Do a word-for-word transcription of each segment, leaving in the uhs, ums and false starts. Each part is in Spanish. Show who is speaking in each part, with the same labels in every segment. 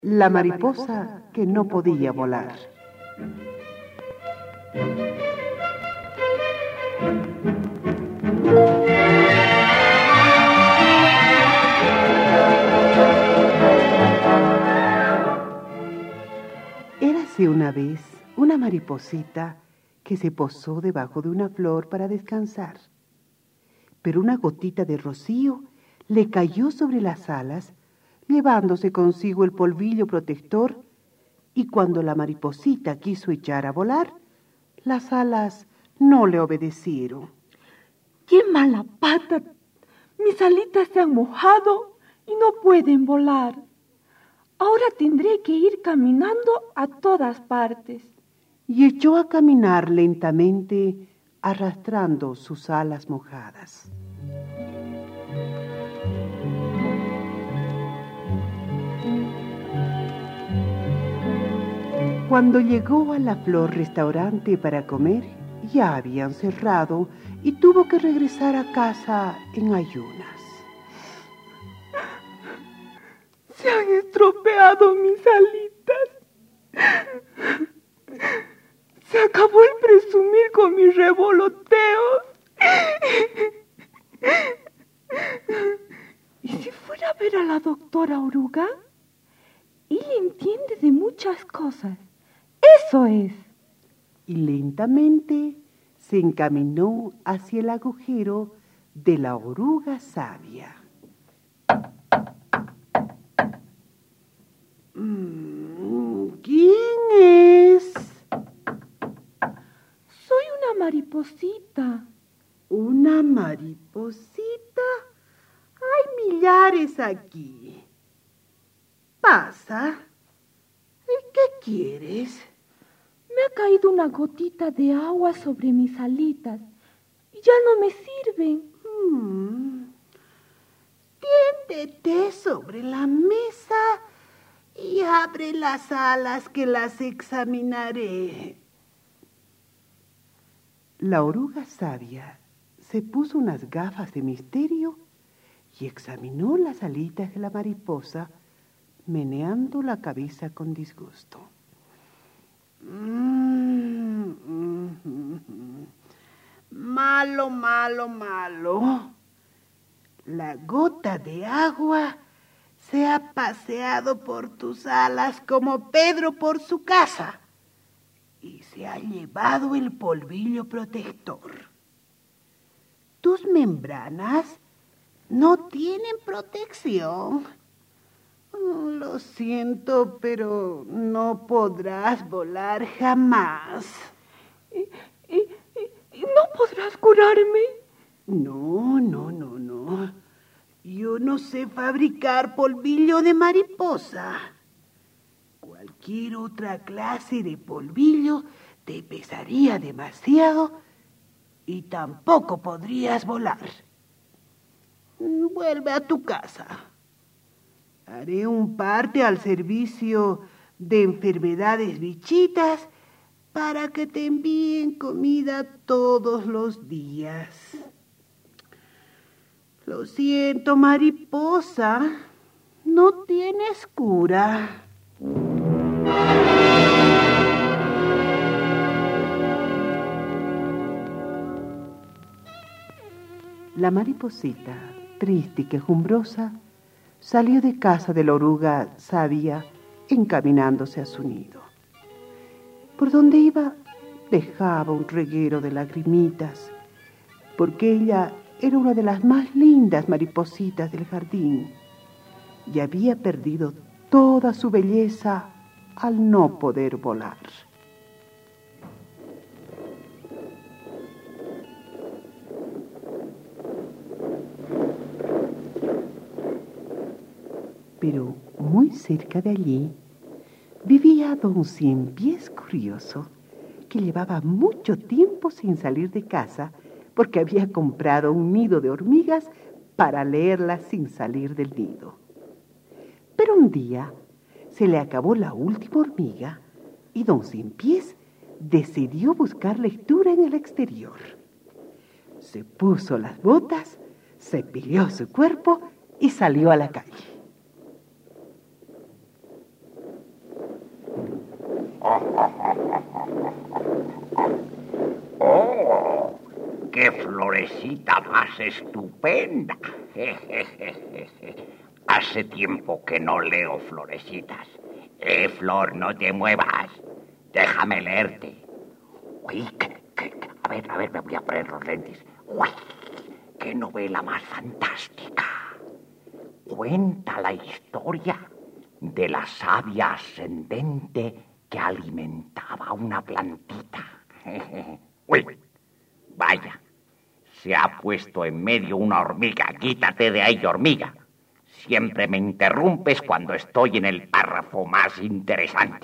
Speaker 1: La mariposa que no podía volar. Érase una vez una mariposita que se posó debajo de una flor para descansar. Pero una gotita de rocío le cayó sobre las alas, llevándose consigo el polvillo protector, y cuando la mariposita quiso echar a volar, las alas no le obedecieron.
Speaker 2: ¡Qué mala pata! Mis alitas se han mojado y no pueden volar. Ahora tendré que ir caminando a todas partes.
Speaker 1: Y echó a caminar lentamente, arrastrando sus alas mojadas. Cuando llegó a la Flor restaurante para comer, ya habían cerrado y tuvo que regresar a casa en ayunas.
Speaker 2: Se han estropeado mis alitas. Se acabó el presumir con mis revoloteos. ¿Y si fuera a ver a la doctora Oruga? Ella entiende de muchas cosas. Eso es.
Speaker 1: Y lentamente se encaminó hacia el agujero de la oruga sabia. ¿Quién es?
Speaker 2: Soy una mariposita.
Speaker 1: ¿Una mariposita? Hay millares aquí. Pasa. ¿Y qué quieres?
Speaker 2: Me ha caído una gotita de agua sobre mis alitas y ya no me sirven.
Speaker 1: Hmm. Tiéndete sobre la mesa y abre las alas que las examinaré. La oruga sabia se puso unas gafas de misterio y examinó las alitas de la mariposa, meneando la cabeza con disgusto. Mm, mm, mm, mm. Malo, malo, malo. La gota de agua se ha paseado por tus alas como Pedro por su casa y se ha llevado el polvillo protector. Tus membranas no tienen protección. Lo siento, pero no podrás volar jamás.
Speaker 2: ¿Y, y, y, y no podrás curarme?
Speaker 1: No, no, no, no. Yo no sé fabricar polvillo de mariposa. Cualquier otra clase de polvillo te pesaría demasiado y tampoco podrías volar. Vuelve a tu casa. Haré un parte al servicio de enfermedades bichitas para que te envíen comida todos los días. Lo siento, mariposa, no tienes cura. La mariposita, triste y quejumbrosa, salió de casa de la oruga sabia, encaminándose a su nido. Por donde iba, dejaba un reguero de lagrimitas, porque ella era una de las más lindas maripositas del jardín y había perdido toda su belleza al no poder volar. Pero muy cerca de allí vivía don Ciempiés Curioso, que llevaba mucho tiempo sin salir de casa porque había comprado un nido de hormigas para leerlas sin salir del nido. Pero un día se le acabó la última hormiga y don Ciempiés decidió buscar lectura en el exterior. Se puso las botas, cepilló su cuerpo y salió a la calle.
Speaker 3: ¡Oh! ¡Qué florecita más estupenda! Hace tiempo que no leo florecitas. Eh, Flor, no te muevas. Déjame leerte. Uy, qué, qué, a ver, a ver, me voy a poner los lentes. Uy, qué novela más fantástica. Cuenta la historia de la savia ascendente que alimentaba una plantita. Uy, vaya, se ha puesto en medio una hormiga. Quítate de ahí, hormiga. Siempre me interrumpes cuando estoy en el párrafo más interesante.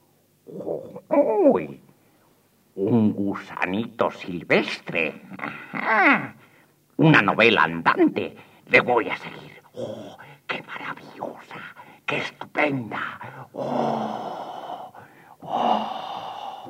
Speaker 3: Uy, un gusanito silvestre. Ajá. Una novela andante. Le voy a seguir. ¡Oh, qué maravillosa! ¡Qué estupenda! ¡Oh! ¡Oh!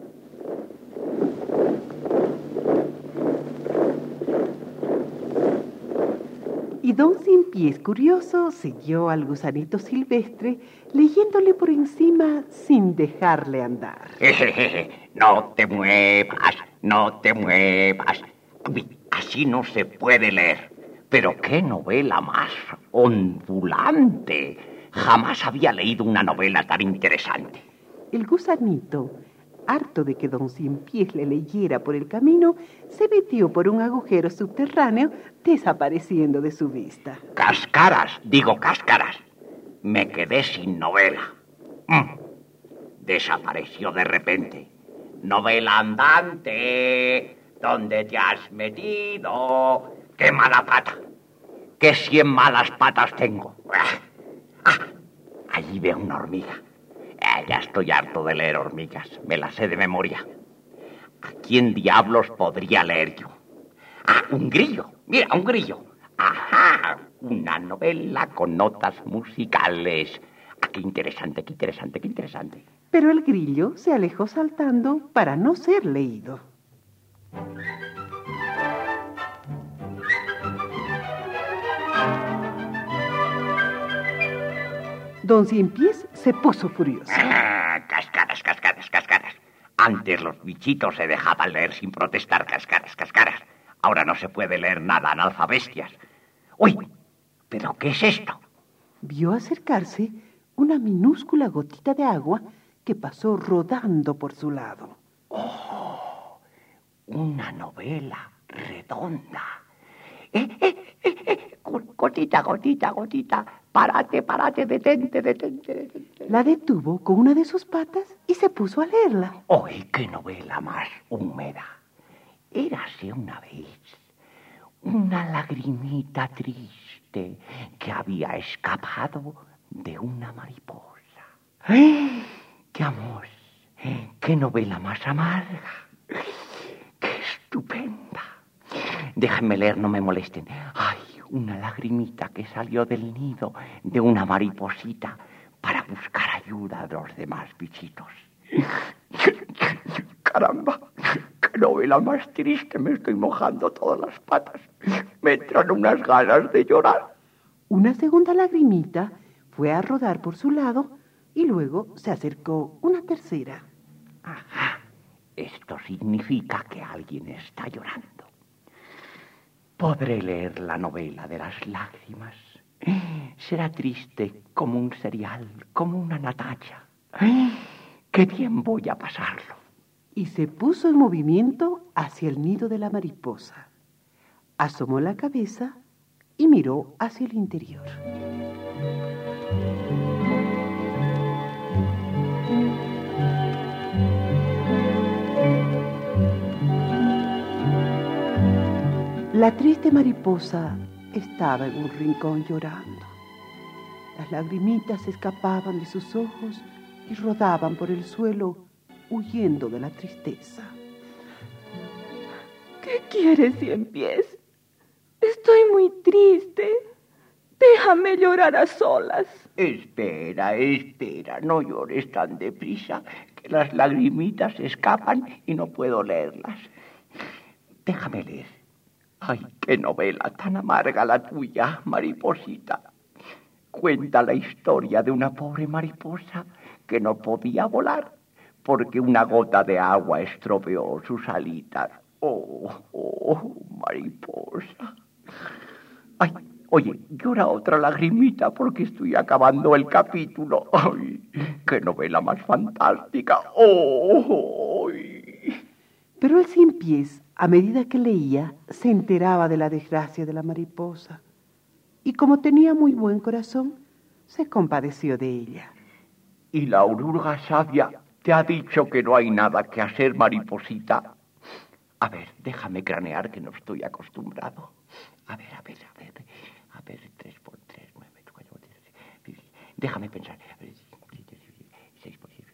Speaker 1: Y don Ciempiés curioso siguió al gusanito silvestre leyéndole por encima sin dejarle andar.
Speaker 3: No te muevas, no te muevas. Así no se puede leer. Pero qué novela más ondulante. Jamás había leído una novela tan interesante.
Speaker 1: El gusanito, harto de que don Ciempiés le leyera por el camino, se metió por un agujero subterráneo, desapareciendo de su vista.
Speaker 3: Cáscaras, digo cáscaras. Me quedé sin novela. Mm. Desapareció de repente. Novela andante, ¿dónde te has metido? ¡Qué mala pata! ¡Qué cien malas patas tengo! ¡Ah! Allí veo una hormiga. Eh, ya estoy harto de leer hormigas. Me las sé de memoria. ¿A quién diablos podría leer yo? ¡Ah, un grillo! ¡Mira, un grillo! ¡Ajá! Una novela con notas musicales. ¡Ah, qué interesante, qué interesante, qué interesante!
Speaker 1: Pero el grillo se alejó saltando para no ser leído. Don Ciempiés se puso furioso.
Speaker 3: Ah, cascaras, cascaras, cascaras. Antes los bichitos se dejaban leer sin protestar, cascaras, cascaras. Ahora no se puede leer nada, analfabestias. ¡Uy! ¿Pero qué es esto?
Speaker 1: Vio acercarse una minúscula gotita de agua que pasó rodando por su lado.
Speaker 3: ¡Oh! Una novela redonda. Eh, eh, eh, eh. Gotita, gotita, gotita. Párate, párate, detente, detente, detente.
Speaker 1: La detuvo con una de sus patas y se puso a leerla.
Speaker 3: ¡Uy, qué novela más húmeda! Érase una vez una lagrimita triste que había escapado de una mariposa. ¡Ay! ¡Qué amor! ¡Qué novela más amarga! ¡Qué estupenda! Déjenme leer, no me molesten. ¡Ay! Una lagrimita que salió del nido de una mariposita para buscar ayuda de los demás bichitos. ¡Caramba! ¡Qué novela más triste! Me estoy mojando todas las patas. Me entran unas ganas de llorar.
Speaker 1: Una segunda lagrimita fue a rodar por su lado y luego se acercó una tercera.
Speaker 3: Ajá. Esto significa que alguien está llorando. Podré leer la novela de las lágrimas. Será triste como un cereal, como una Natacha. ¡Qué bien voy a pasarlo!
Speaker 1: Y se puso en movimiento hacia el nido de la mariposa. Asomó la cabeza y miró hacia el interior. La triste mariposa estaba en un rincón llorando. Las lagrimitas escapaban de sus ojos y rodaban por el suelo, huyendo de la tristeza.
Speaker 2: ¿Qué quieres, Ciempiés? Estoy muy triste. Déjame llorar a solas.
Speaker 3: Espera, espera, no llores tan deprisa, que las lagrimitas escapan y no puedo leerlas. Déjame leer. ¡Ay, qué novela tan amarga la tuya, mariposita! Cuenta la historia de una pobre mariposa que no podía volar porque una gota de agua estropeó sus alitas. Oh, oh, mariposa. Ay, oye, llora otra lagrimita porque estoy acabando el capítulo. Ay, qué novela más fantástica. Oh, ay.
Speaker 1: Pero el cien pies, a medida que leía, se enteraba de la desgracia de la mariposa. Y como tenía muy buen corazón, se compadeció de ella.
Speaker 3: ¿Y la oruga sabia te ha dicho que no hay nada que hacer, mariposita? A ver, déjame cranear que no estoy acostumbrado. A ver, a ver, a ver. A ver, tres por tres, nueve, cuatro, tres. Déjame pensar. Seis por seis.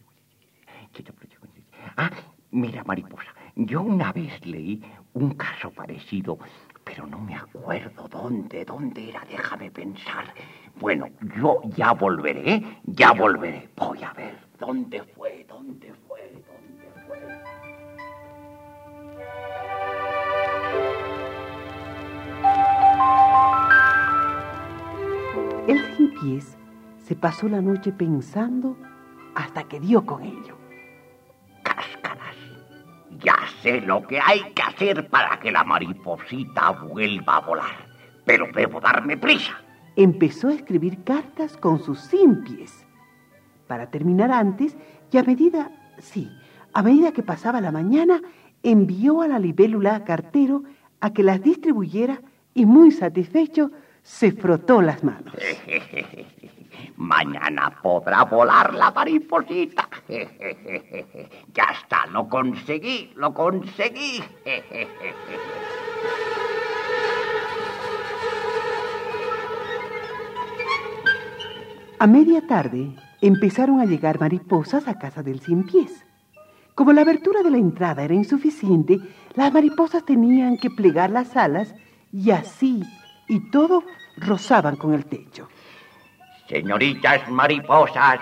Speaker 3: Ah, mira, mariposa. Yo una vez leí un caso parecido, pero no me acuerdo dónde, dónde era. Déjame pensar. Bueno, yo ya volveré, ya volveré. Voy a ver dónde fue, dónde fue, dónde fue.
Speaker 1: El cien pies se pasó la noche pensando hasta que dio con ello.
Speaker 3: Cáscaras, ya sé lo que hay que hacer para que la mariposita vuelva a volar, pero debo darme prisa.
Speaker 1: Empezó a escribir cartas con sus cien pies, para terminar antes, y a medida, sí, a medida que pasaba la mañana, envió a la libélula cartero a que las distribuyera y muy satisfecho se frotó las manos.
Speaker 3: Mañana podrá volar la mariposita. Ya está, lo conseguí, lo conseguí.
Speaker 1: A media tarde empezaron a llegar mariposas a casa del cien pies. Como la abertura de la entrada era insuficiente, las mariposas tenían que plegar las alas y así y todo rozaban con el techo.
Speaker 3: Señoritas mariposas,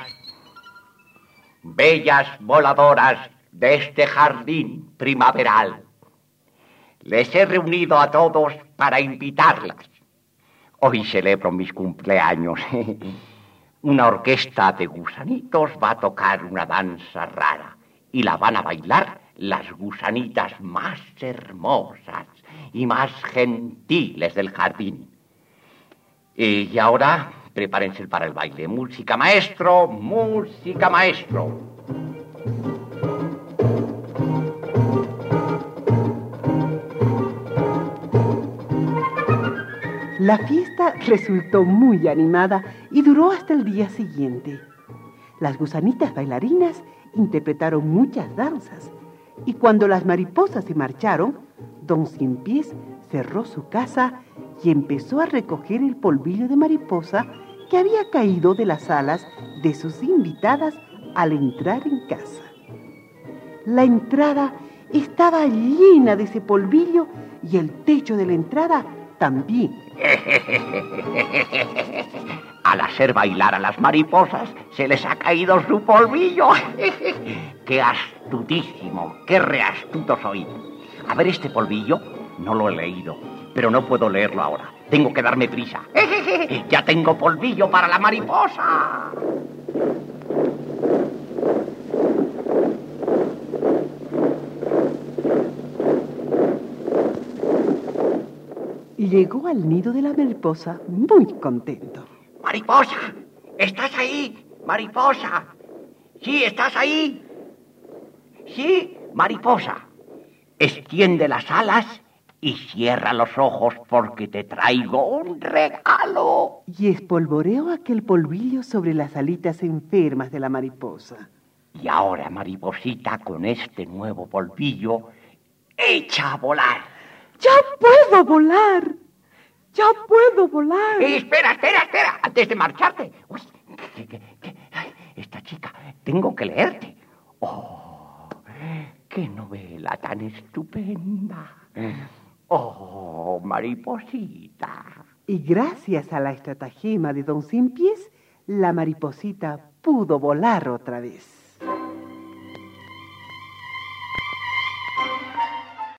Speaker 3: bellas voladoras de este jardín primaveral, les he reunido a todos para invitarlas. Hoy celebro mis cumpleaños. Una orquesta de gusanitos va a tocar una danza rara y la van a bailar las gusanitas más hermosas y más gentiles del jardín. Y ahora, prepárense para el baile. Música, maestro, música, maestro.
Speaker 1: La fiesta resultó muy animada y duró hasta el día siguiente. Las gusanitas bailarinas interpretaron muchas danzas y cuando las mariposas se marcharon, don Cien Pies cerró su casa y empezó a recoger el polvillo de mariposa que había caído de las alas de sus invitadas al entrar en casa. La entrada estaba llena de ese polvillo y el techo de la entrada también.
Speaker 3: Al hacer bailar a las mariposas, se les ha caído su polvillo. ¡Qué astutísimo! ¡Qué reastuto soy! A ver, este polvillo no lo he leído, pero no puedo leerlo ahora. Tengo que darme prisa. ¡Ya tengo polvillo para la mariposa!
Speaker 1: Llegó al nido de la mariposa muy contento.
Speaker 3: ¡Mariposa! ¿Estás ahí? ¡Mariposa! ¿Sí, estás ahí? Sí, mariposa. Extiende las alas y cierra los ojos porque te traigo un regalo.
Speaker 1: Y espolvoreó aquel polvillo sobre las alitas enfermas de la mariposa.
Speaker 3: Y ahora, mariposita, con este nuevo polvillo, echa a volar.
Speaker 2: ¡Ya puedo volar! ¡Ya puedo volar!
Speaker 3: Eh, espera, espera, espera, antes de marcharte. Uy, que, que, que, ay, esta chica, tengo que leerte. ¡Oh, qué novela tan estupenda! ¡Oh, mariposita!
Speaker 1: Y gracias a la estratagema de don Cien Pies, la mariposita pudo volar otra vez.